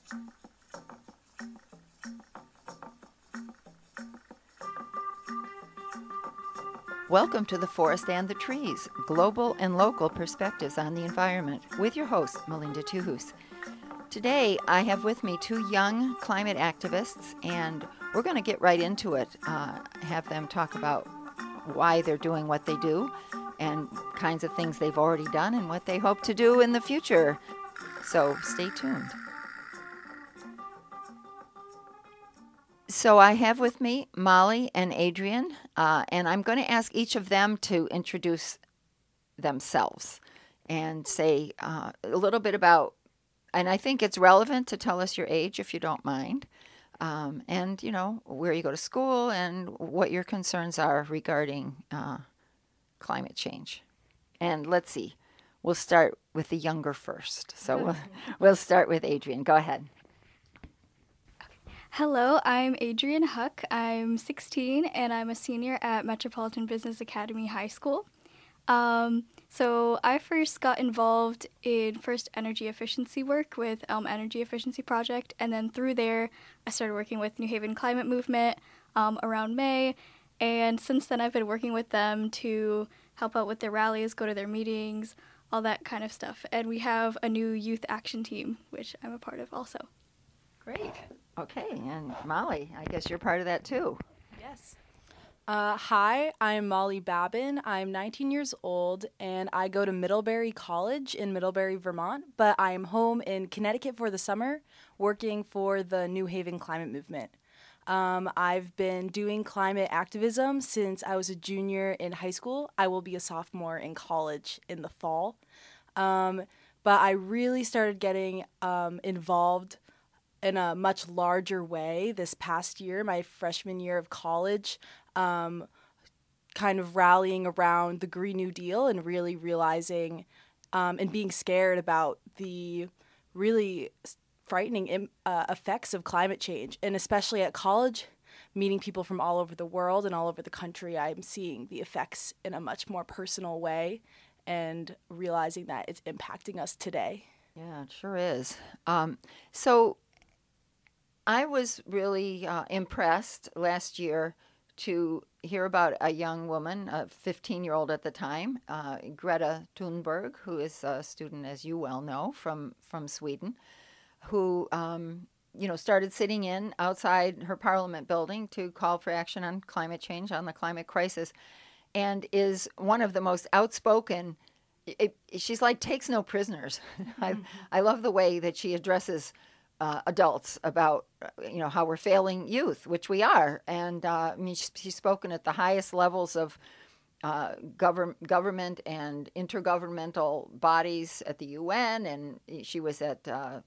Welcome to The Forest and the Trees, global and local perspectives on the environment, with your host, Melinda Tuhus. Today, I have with me two young climate activists, and we're going to get right into it, have them talk about why they're doing what they do, and kinds of things they've already done, and what they hope to do in the future. So stay tuned. So I have with me Molly and Adrian, and I'm going to ask each of them to introduce themselves and say a little bit about, and I think it's relevant to tell us your age if you don't mind, and, you know, where you go to school and what your concerns are regarding climate change. And let's see, we'll start with the younger first. So we'll start with Adrian. Go ahead. Hello, I'm Adrian Huck. I'm 16 and I'm a senior at Metropolitan Business Academy High School. So I first got involved in energy efficiency work with Elm Energy Efficiency Project, and then through there I started working with New Haven Climate Movement around May, and since then I've been working with them to help out with their rallies, go to their meetings, all that kind of stuff. And we have a new youth action team, which I'm a part of also. Great. Okay, and Molly, I guess you're part of that too. Yes. Hi, I'm Molly Babin. I'm 19 years old, and I go to Middlebury College in Middlebury, Vermont, but I am home in Connecticut for the summer, working for the New Haven Climate Movement. I've been doing climate activism since I was a junior in high school. I will be a sophomore in college in the fall. But I really started getting involved in a much larger way this past year, my freshman year of college, kind of rallying around the Green New Deal and really realizing and being scared about the really frightening effects of climate change. And especially at college, meeting people from all over the world and all over the country, I'm seeing the effects in a much more personal way and realizing that it's impacting us today. Yeah, it sure is. So I was really impressed last year to hear about a young woman, a 15-year-old at the time, Greta Thunberg, who is a student, as you well know, from Sweden, who started sitting in outside her parliament building to call for action on climate change, on the climate crisis, and is one of the most outspoken. She's like takes no prisoners. I love the way that she addresses adults about how we're failing youth, which we are, and she's spoken at the highest levels of government and intergovernmental bodies at the UN, and she was at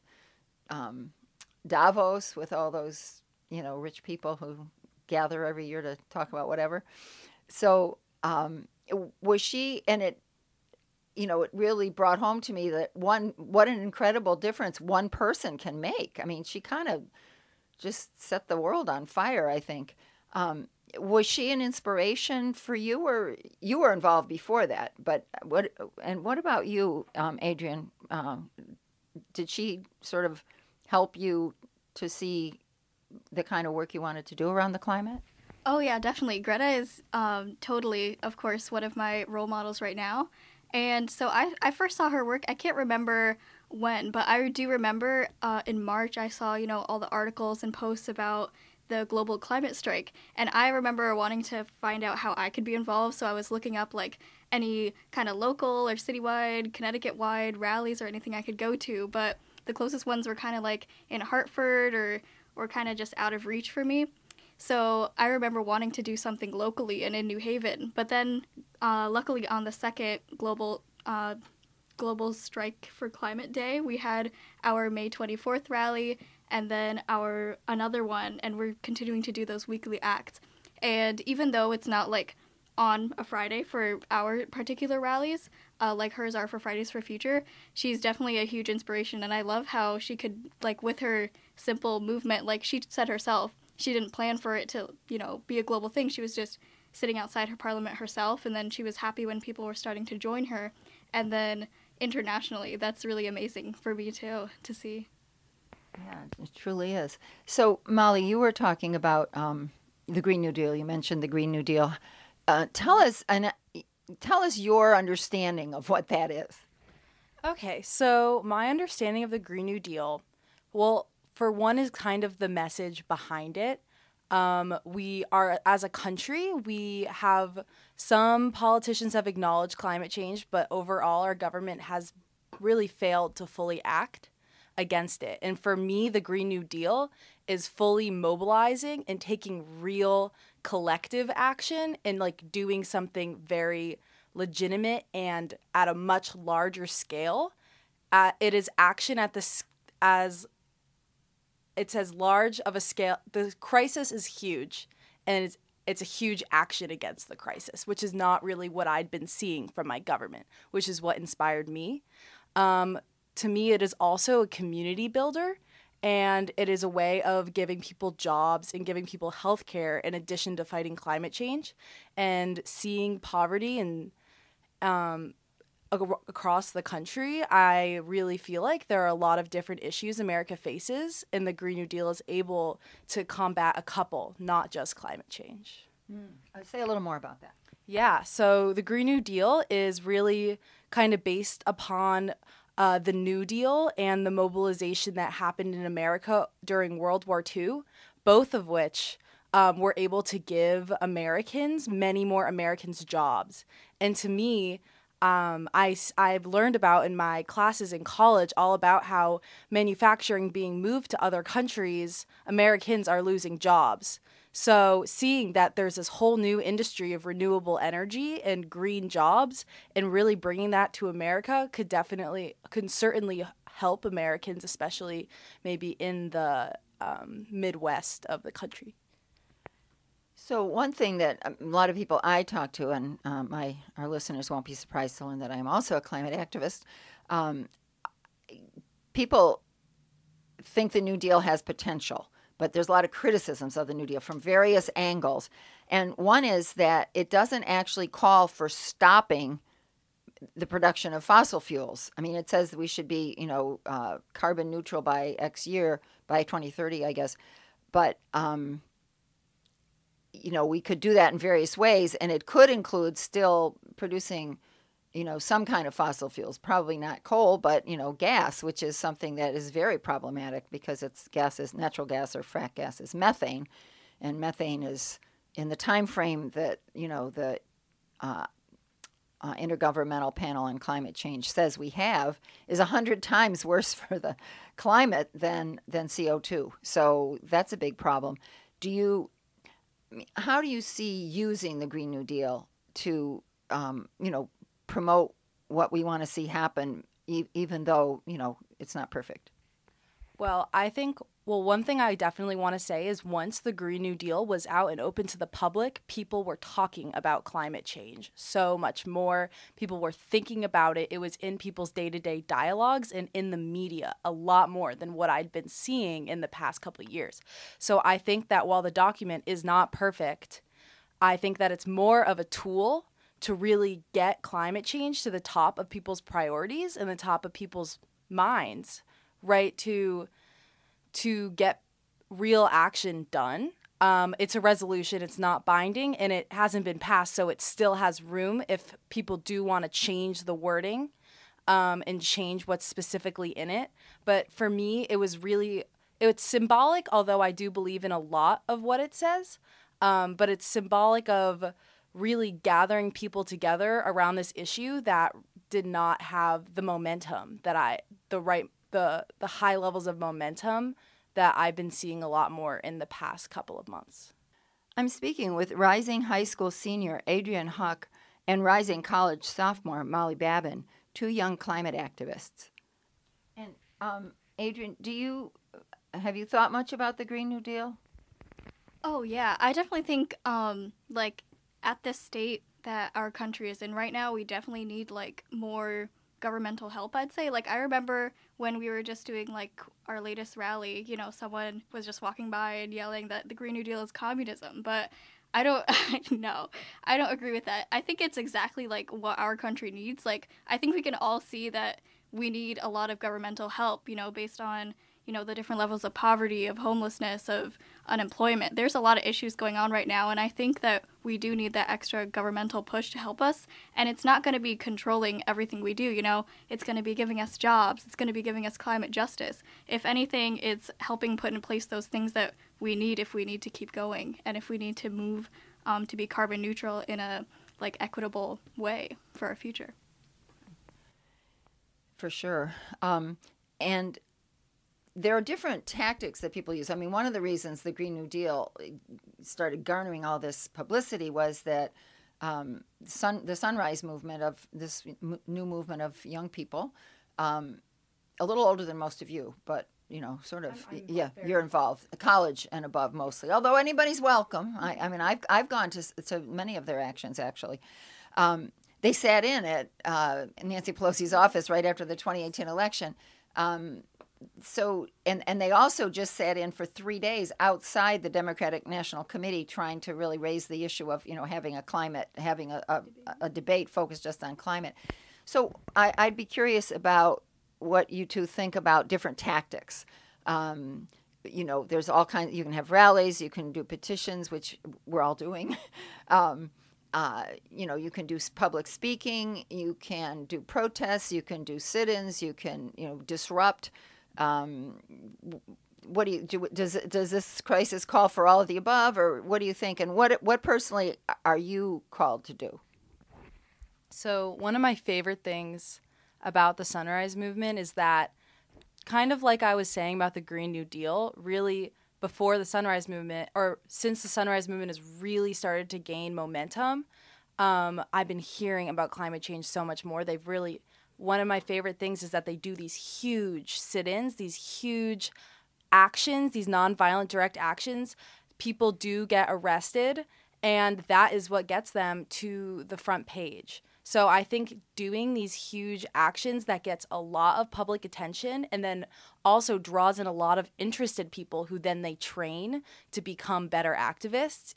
Davos with all those rich people who gather every year to talk about whatever. So was she, and it really brought home to me that what an incredible difference one person can make. I mean, she kind of just set the world on fire, I think. Was she an inspiration for you, or you were involved before that? But what about you, Adrian? Did she sort of help you to see the kind of work you wanted to do around the climate? Oh yeah, definitely. Greta is totally, of course, one of my role models right now. And so I first saw her work, I can't remember when, but I do remember in March I saw, all the articles and posts about the global climate strike. And I remember wanting to find out how I could be involved, so I was looking up like any kind of local or citywide, Connecticut-wide rallies or anything I could go to, but the closest ones were kind of like in Hartford or kind of just out of reach for me. So I remember wanting to do something locally and in New Haven, but then luckily on the second global strike for climate day, we had our May 24th rally and then another one, and we're continuing to do those weekly acts. And even though it's not like on a Friday for our particular rallies, like hers are for Fridays for Future, she's definitely a huge inspiration, and I love how she could, like, with her simple movement, like she said herself, she didn't plan for it to, be a global thing. She was just sitting outside her parliament herself, and then she was happy when people were starting to join her. And then internationally, that's really amazing for me to see. Yeah, it truly is. So, Molly, you were talking about the Green New Deal. You mentioned the Green New Deal. Tell us your understanding of what that is. Okay, so my understanding of the Green New Deal, well, for one, is kind of the message behind it. We are, as a country, we have some politicians have acknowledged climate change, but overall, our government has really failed to fully act against it. And for me, the Green New Deal is fully mobilizing and taking real collective action and like doing something very legitimate and at a much larger scale. It is action at as it's as large of a scale. The crisis is huge, and it's a huge action against the crisis, which is not really what I'd been seeing from my government, which is what inspired me. To me, it is also a community builder, and it is a way of giving people jobs and giving people health care in addition to fighting climate change and seeing poverty and across the country. I really feel like there are a lot of different issues America faces, and the Green New Deal is able to combat a couple, not just climate change. Say a little more about that. Yeah, so the Green New Deal is really kind of based upon the New Deal and the mobilization that happened in America during World War II, both of which were able to give many more Americans, jobs. And to me, I've learned about in my classes in college all about how manufacturing being moved to other countries, Americans are losing jobs. So seeing that there's this whole new industry of renewable energy and green jobs and really bringing that to America could certainly help Americans, especially maybe in the Midwest of the country. So one thing that a lot of people I talk to, and our listeners won't be surprised to learn that I am also a climate activist, people think the New Deal has potential, but there's a lot of criticisms of the New Deal from various angles. And one is that it doesn't actually call for stopping the production of fossil fuels. I mean, it says that we should be, carbon neutral by X year, by 2030, I guess. But we could do that in various ways, and it could include still producing, some kind of fossil fuels, probably not coal, but, gas, which is something that is very problematic because natural gas or frack gas is methane, and methane is in the time frame that, the Intergovernmental Panel on Climate Change says we have is 100 times worse for the climate than CO2. So that's a big problem. How do you see using the Green New Deal to, promote what we want to see happen, even though, it's not perfect? Well, one thing I definitely want to say is once the Green New Deal was out and open to the public, people were talking about climate change so much more. People were thinking about it. It was in people's day-to-day dialogues and in the media a lot more than what I'd been seeing in the past couple of years. So I think that while the document is not perfect, I think that it's more of a tool to really get climate change to the top of people's priorities and the top of people's minds, right, to get real action done. It's a resolution, it's not binding, and it hasn't been passed, so it still has room if people do want to change the wording and change what's specifically in it. But for me, it's symbolic, although I do believe in a lot of what it says, but it's symbolic of really gathering people together around this issue that did not have the momentum the high levels of momentum that I've been seeing a lot more in the past couple of months. I'm speaking with rising high school senior Adrienne Huck and rising college sophomore Molly Babin, two young climate activists. And Adrienne, have you thought much about the Green New Deal? Oh yeah, I definitely think at this state that our country is in right now, we definitely need more governmental help, I'd say. I remember when we were just doing our latest rally, someone was just walking by and yelling that the Green New Deal is communism, but I don't I don't agree with that. I think it's exactly what our country needs. I think we can all see that we need a lot of governmental help, based on, the different levels of poverty, of homelessness, of unemployment. There's a lot of issues going on right now, and I think that we do need that extra governmental push to help us. And it's not going to be controlling everything we do, It's going to be giving us jobs. It's going to be giving us climate justice. If anything, it's helping put in place those things that we need if we need to keep going and if we need to move to be carbon neutral in a equitable way for our future. For sure. And there are different tactics that people use. I mean, one of the reasons the Green New Deal started garnering all this publicity was that the Sunrise Movement of this new movement of young people, a little older than most of you, but sort of, you're involved, college and above mostly. Although anybody's welcome. I mean, I've gone to many of their actions actually. They sat in at Nancy Pelosi's office right after the 2018 election. So they also just sat in for 3 days outside the Democratic National Committee, trying to really raise the issue of having a debate focused just on climate. So I'd be curious about what you two think about different tactics. There's all kinds. You can have rallies, you can do petitions, which we're all doing. You can do public speaking, you can do protests, you can do sit-ins, you can disrupt. What do you do? Does this crisis call for all of the above, or what do you think? And what personally are you called to do? So one of my favorite things about the Sunrise Movement is that, kind of like I was saying about the Green New Deal, really before the Sunrise Movement, or since the Sunrise Movement has really started to gain momentum, I've been hearing about climate change so much more. One of my favorite things is that they do these huge sit-ins, these huge actions, these nonviolent direct actions. People do get arrested, and that is what gets them to the front page. So I think doing these huge actions that gets a lot of public attention and then also draws in a lot of interested people who then they train to become better activists.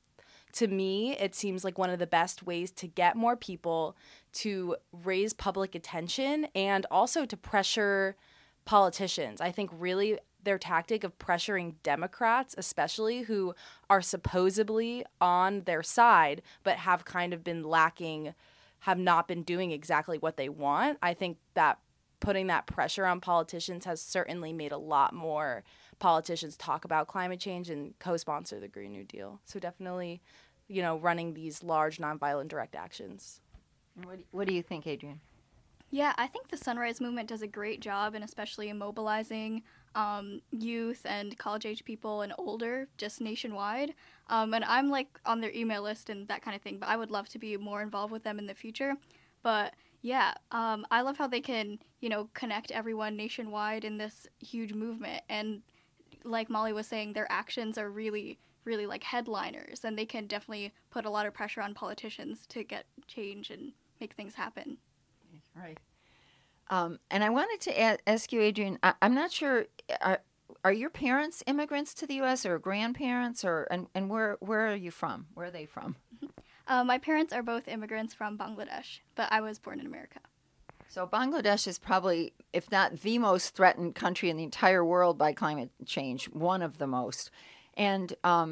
To me, it seems like one of the best ways to get more people to raise public attention and also to pressure politicians. I think really their tactic of pressuring Democrats, especially, who are supposedly on their side but have kind of been lacking, have not been doing exactly what they want. I think that putting that pressure on politicians has certainly made a lot more politicians talk about climate change and co-sponsor the Green New Deal. So definitely, running these large nonviolent direct actions. What do you think, Adrienne? Yeah, I think the Sunrise Movement does a great job, and especially in mobilizing youth and college-age people and older, just nationwide. And I'm on their email list and that kind of thing, but I would love to be more involved with them in the future. But yeah, I love how they can, connect everyone nationwide in this huge movement. And like Molly was saying, their actions are really, really like headliners, and they can definitely put a lot of pressure on politicians to get change and make things happen. Right. And I wanted to ask you, Adrienne, I'm not sure, are your parents immigrants to the U.S. or grandparents, and where are you from? Where are they from? My parents are both immigrants from Bangladesh, but I was born in America. So Bangladesh is probably, if not the most threatened country in the entire world by climate change, one of the most. And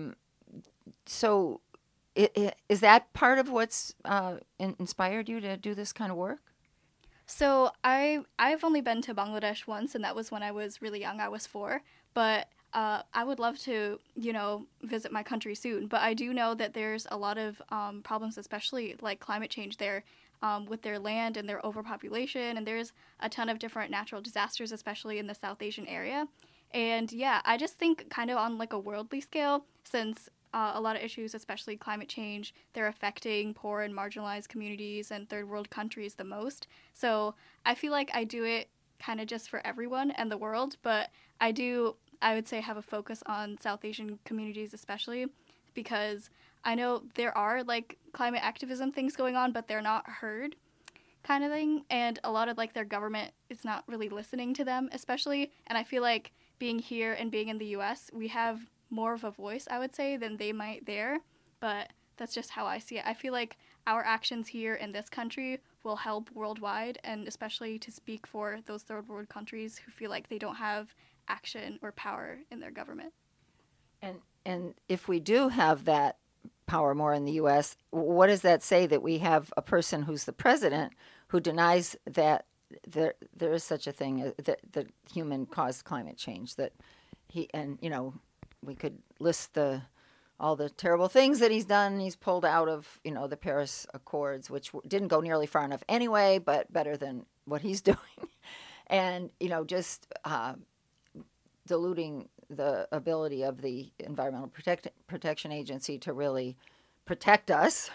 so is that part of what's inspired you to do this kind of work? So I've only been to Bangladesh once, and that was when I was really young. I was 4. But I would love to, visit my country soon. But I do know that there's a lot of problems, especially like climate change there, with their land and their overpopulation. And there's a ton of different natural disasters, especially in the South Asian area. And yeah, I just think kind of on like a worldly scale, since a lot of issues, especially climate change, they're affecting poor and marginalized communities and third world countries the most. So I feel like I do it kind of just for everyone and the world, but I would say, have a focus on South Asian communities especially, because I know there are like climate activism things going on, but they're not heard kind of thing. And a lot of like their government is not really listening to them especially. And I feel like being here and being in the US, we have more of a voice, I would say, than they might there. But that's just how I see it. I feel like our actions here in this country will help worldwide, and especially to speak for those third world countries who feel like they don't have action or power in their government. And if we do have that power more in the U.S., what does that say that we have a person who's the president who denies that there is such a thing as that human caused climate change? That he, and we could list all the terrible things that he's done. He's pulled out of the Paris Accords, which didn't go nearly far enough anyway, but better than what he's doing, and just diluting the ability of the Environmental Protection Agency to really protect us.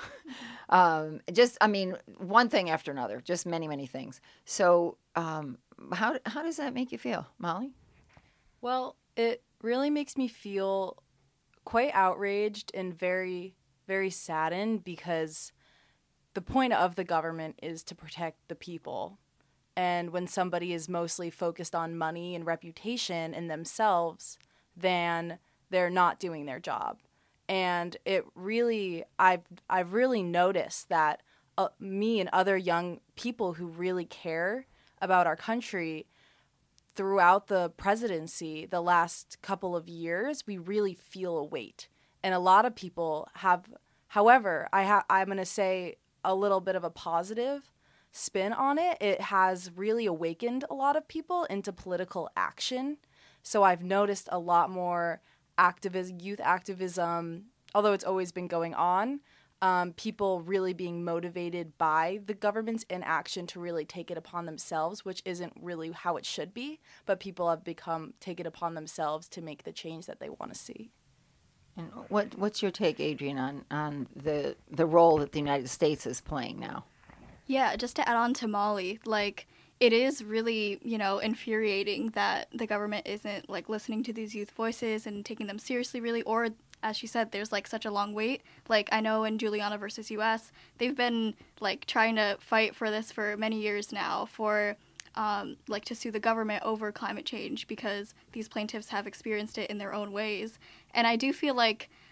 One thing after another, just many, many things. So how does that make you feel, Molly? Well, it really makes me feel quite outraged and very, very saddened, because the point of the government is to protect the people. And when somebody is mostly focused on money and reputation and themselves, then they're not doing their job. And it really, I've really noticed that me and other young people who really care about our country throughout the presidency, the last couple of years, we really feel a weight. And a lot of people have, however, I'm going to say a little bit of a positive spin on it. It has really awakened a lot of people into political action. So I've noticed a lot more youth activism, although it's always been going on, people really being motivated by the government's inaction to really take it upon themselves, which isn't really how it should be, but people have take it upon themselves to make the change that they want to see. And what's your take, Adrienne, on the role that the United States is playing now? Yeah, just to add on to Molly, it is really, infuriating that the government isn't, listening to these youth voices and taking them seriously, really, or, as she said, there's, such a long wait. I know in Juliana versus U.S., they've been, trying to fight for this for many years now, to sue the government over climate change, because these plaintiffs have experienced it in their own ways. And I do feel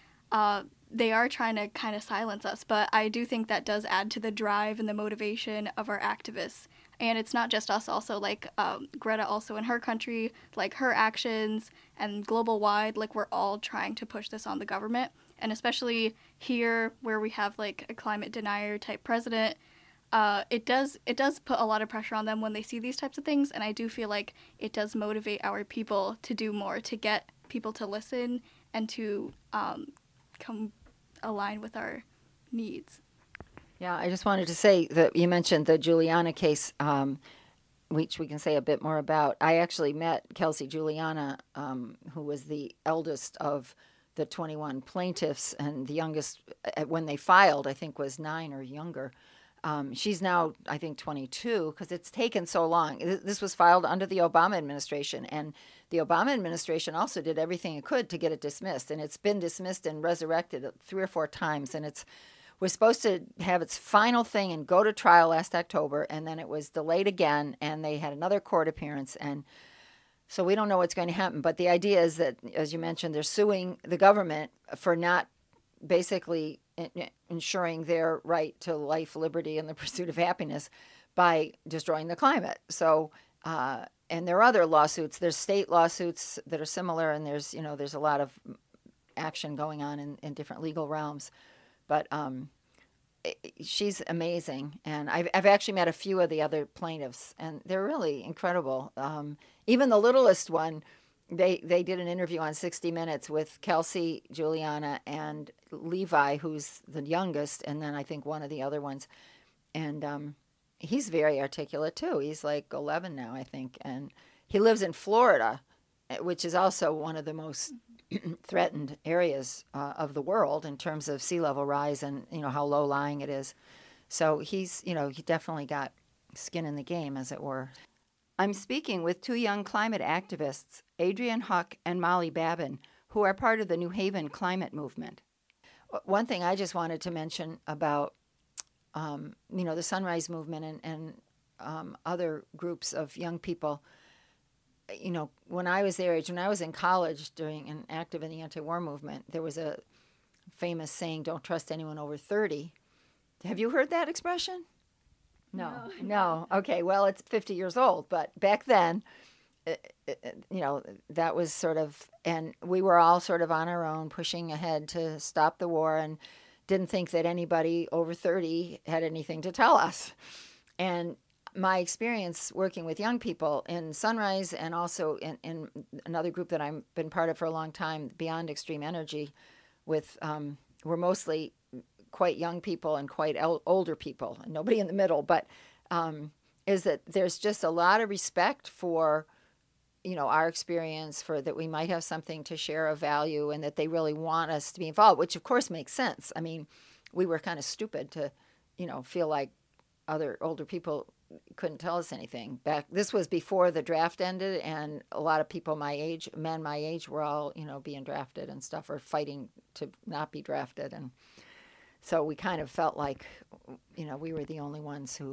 they are trying to kind of silence us, but I do think that does add to the drive and the motivation of our activists. And it's not just us also, Greta also in her country, her actions and global-wide, we're all trying to push this on the government. And especially here where we have, a climate denier type president, it does put a lot of pressure on them when they see these types of things. And I do feel like it does motivate our people to do more, to get people to listen and to come align with our needs. Yeah, I just wanted to say that you mentioned the Juliana case, which we can say a bit more about. I actually met Kelsey Juliana, who was the eldest of the 21 plaintiffs, and the youngest, when they filed, I think was 9 or younger. She's now, I think, 22, because it's taken so long. This was filed under the Obama administration, and the Obama administration also did everything it could to get it dismissed, and it's been dismissed and resurrected 3 or 4 times, and it was supposed to have its final thing and go to trial last October, and then it was delayed again, and they had another court appearance, and so we don't know what's going to happen. But the idea is that, as you mentioned, they're suing the government for not basically ensuring their right to life, liberty, and the pursuit of happiness by destroying the climate. So, and there are other lawsuits. There's state lawsuits that are similar, and there's a lot of action going on in different legal realms. But she's amazing, and I've actually met a few of the other plaintiffs, and they're really incredible. Even the littlest one, they did an interview on 60 Minutes with Kelsey Juliana and Levi, who's the youngest, and then I think one of the other ones. And he's very articulate, too. He's 11 now, I think, and he lives in Florida, which is also one of the most threatened areas of the world in terms of sea level rise and how low lying it is. So he's he definitely got skin in the game, as it were. I'm speaking with 2 young climate activists, Adrienne Huck and Molly Babin, who are part of the New Haven climate movement. One thing I just wanted to mention about the Sunrise Movement and other groups of young people. When I was their age, when I was in college and active in the anti-war movement, there was a famous saying, "Don't trust anyone over 30." Have you heard that expression? No. Okay, well, it's 50 years old, but back then, you know, that was sort of, and we were all sort of on our own pushing ahead to stop the war and didn't think that anybody over 30 had anything to tell us. And my experience working with young people in Sunrise and also in another group that I've been part of for a long time, Beyond Extreme Energy, with we're mostly quite young people and quite older people, and nobody in the middle, but is that there's just a lot of respect for, you know, our experience, for that we might have something to share of value, and that they really want us to be involved, which of course makes sense. I mean, we were kind of stupid to, you know, feel like other older people couldn't tell us anything. This was before the draft ended, and a lot of people my age, men my age, were all, you know, being drafted and stuff, or fighting to not be drafted. And so we kind of felt like, you know, we were the only ones who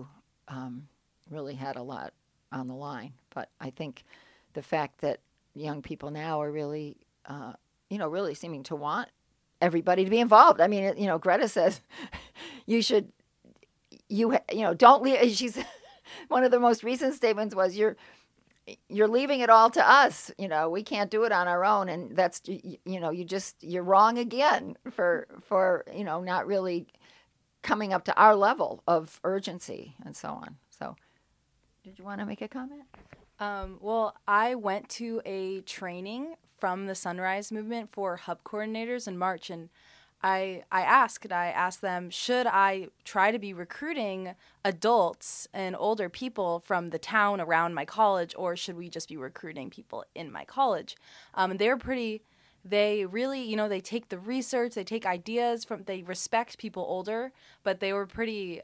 really had a lot on the line. But I think the fact that young people now are really, you know, really seeming to want everybody to be involved. I mean, you know, Greta says you should, you know, don't leave. She's one of the most recent statements was you're leaving it all to us. You know, we can't do it on our own, and that's, you know, you're wrong again for you know, not really coming up to our level of urgency and so on. So, did you want to make a comment? Well, I went to a training from the Sunrise Movement for hub coordinators in March, and I asked them, should I try to be recruiting adults and older people from the town around my college, or should we just be recruiting people in my college? And they really, you know, they take the research, they take ideas they respect people older, but they were pretty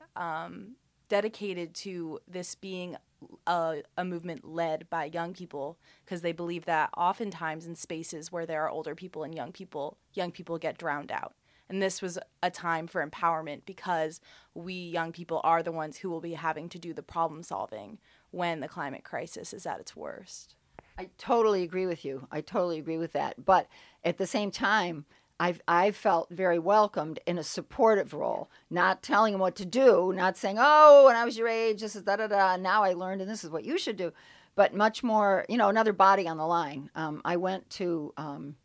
dedicated to this being a movement led by young people, because they believe that oftentimes in spaces where there are older people and young people get drowned out. And this was a time for empowerment, because we young people are the ones who will be having to do the problem solving when the climate crisis is at its worst. I totally agree with you. I totally agree with that. But at the same time, I've felt very welcomed in a supportive role, not telling them what to do, not saying, oh, when I was your age, this is da-da-da, and now I learned, and this is what you should do. But much more, you know, another body on the line. I went to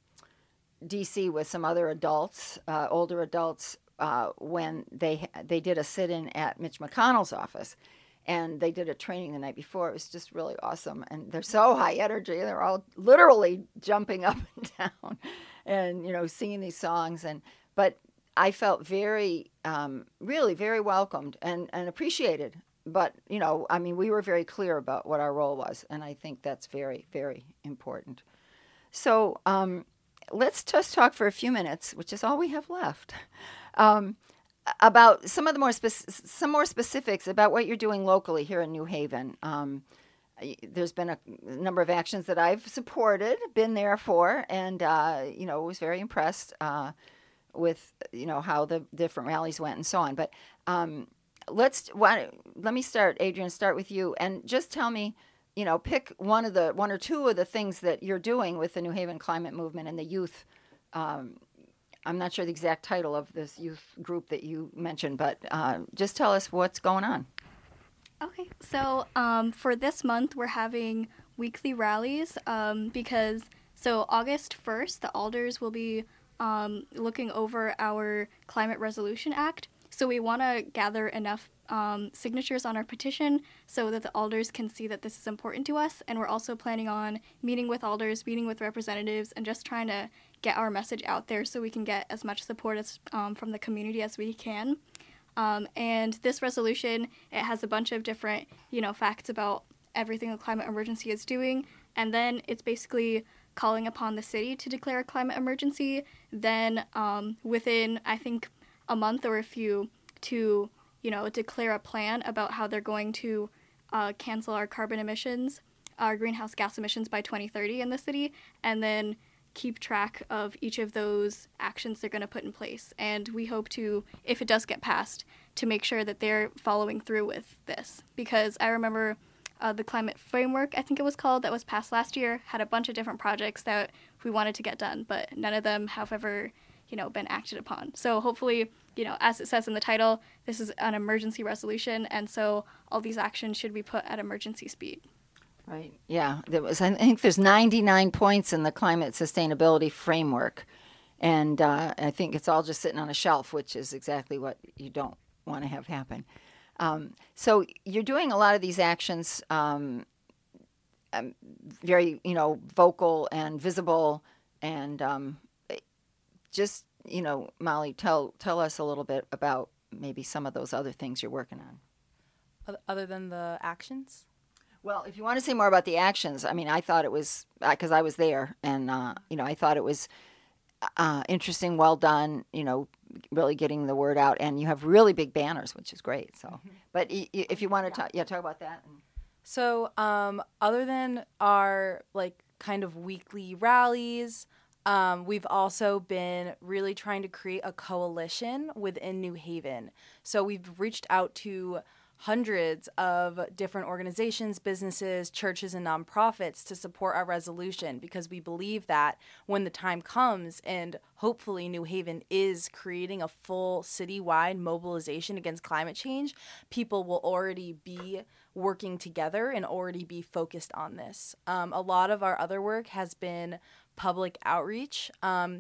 D.C. with some other adults, older adults, when they did a sit-in at Mitch McConnell's office. And they did a training the night before. It was just really awesome. And they're so high energy. They're all literally jumping up and down and, you know, singing these songs. But I felt very, really very welcomed and appreciated. But, you know, I mean, we were very clear about what our role was. And I think that's very, very important. So let's just talk for a few minutes, which is all we have left, about some of the more specifics about what you're doing locally here in New Haven. There's been a number of actions that I've supported, been there for, and you know, was very impressed with, you know, how the different rallies went and so on. But let me start, Adrian. Start with you, and just tell me, you know, pick one or two of the things that you're doing with the New Haven Climate Movement and the youth. I'm not sure the exact title of this youth group that you mentioned, but just tell us what's going on. Okay, so for this month, we're having weekly rallies because, so August 1st, the alders will be looking over our Climate Resolution Act. So we want to gather enough signatures on our petition so that the alders can see that this is important to us. And we're also planning on meeting with alders, meeting with representatives, and just trying to get our message out there so we can get as much support as from the community as we can. And this resolution, it has a bunch of different, you know, facts about everything the climate emergency is doing. And then it's basically calling upon the city to declare a climate emergency. Then within, I think, a month or a few to, you know, declare a plan about how they're going to cancel our carbon emissions, our greenhouse gas emissions by 2030 in the city, and then keep track of each of those actions they're going to put in place. And we hope to, if it does get passed, to make sure that they're following through with this. Because I remember the climate framework, I think it was called, that was passed last year, had a bunch of different projects that we wanted to get done, but none of them have ever, you know, been acted upon. So hopefully, you know, as it says in the title, this is an emergency resolution, and so all these actions should be put at emergency speed. Right. Yeah. I think there's 99 points in the climate sustainability framework. And I think it's all just sitting on a shelf, which is exactly what you don't want to have happen. So you're doing a lot of these actions very, vocal and visible. And just, Molly, tell us a little bit about maybe some of those other things you're working on. Other than the actions? Well, if you want to say more about the actions, I mean, I thought it was, because I was there, and, I thought it was interesting, well done, really getting the word out. And you have really big banners, which is great. So, but if you want to talk about that. So, other than our kind of weekly rallies, we've also been really trying to create a coalition within New Haven. So we've reached out to hundreds of different organizations, businesses, churches, and nonprofits to support our resolution, because we believe that when the time comes and hopefully New Haven is creating a full citywide mobilization against climate change, people will already be working together and already be focused on this. A lot of our other work has been public outreach.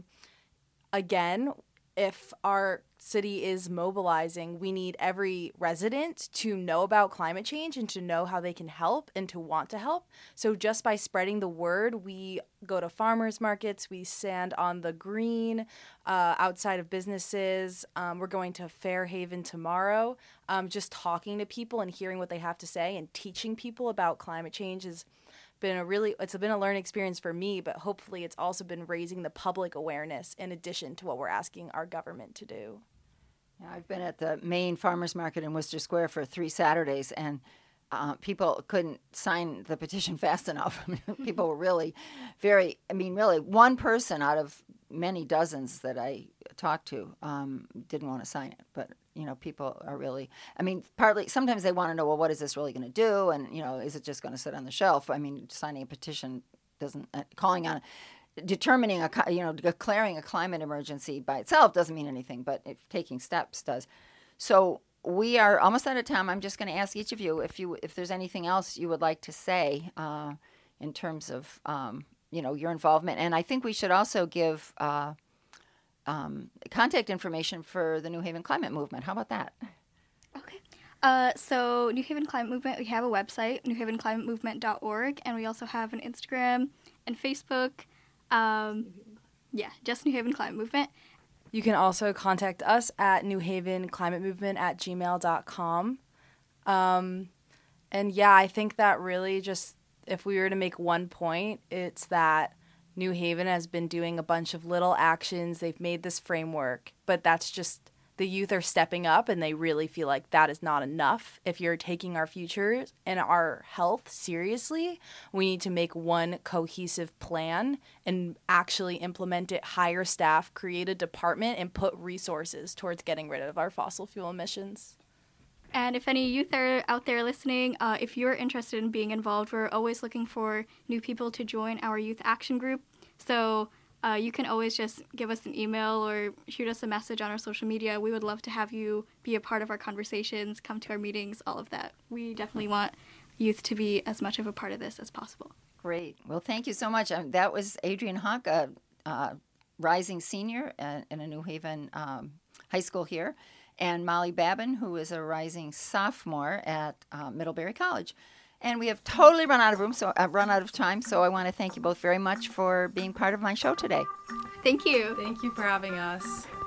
Again, if our city is mobilizing, we need every resident to know about climate change and to know how they can help and to want to help. So just by spreading the word, we go to farmers markets, we stand on the green outside of businesses. We're going to Fairhaven tomorrow. Just talking to people and hearing what they have to say and teaching people about climate change has been a learning experience for me, but hopefully it's also been raising the public awareness in addition to what we're asking our government to do. Yeah, I've been at the main farmers market in Worcester Square for 3 Saturdays, and people couldn't sign the petition fast enough. People were really really one person out of many dozens that I talked to didn't want to sign it. But, people are really, partly, sometimes they want to know, well, what is this really going to do? And, is it just going to sit on the shelf? Signing a petition doesn't, declaring a climate emergency by itself doesn't mean anything, but taking steps does. So we are almost out of time. I'm just going to ask each of you if there's anything else you would like to say in terms of your involvement. And I think we should also give contact information for the New Haven Climate Movement. How about that? Okay. So New Haven Climate Movement, we have a website, newhavenclimatemovement.org, and we also have an Instagram and Facebook. Just New Haven Climate Movement. You can also contact us at newhavenclimatemovement@gmail.com. I think that really just, if we were to make one point, it's that New Haven has been doing a bunch of little actions. They've made this framework, but that's just, the youth are stepping up and they really feel like that is not enough. If you're taking our future and our health seriously, we need to make one cohesive plan and actually implement it, hire staff, create a department, and put resources towards getting rid of our fossil fuel emissions. And if any youth are out there listening, if you're interested in being involved, we're always looking for new people to join our youth action group. So you can always just give us an email or shoot us a message on our social media. We would love to have you be a part of our conversations, come to our meetings, all of that. We definitely want youth to be as much of a part of this as possible. Great. Well, thank you so much. That was Adrienne Hawk, a rising senior in a New Haven high school here, and Molly Babin, who is a rising sophomore at Middlebury College. And we have totally run out of time, so I want to thank you both very much for being part of my show today. Thank you. Thank you for having us.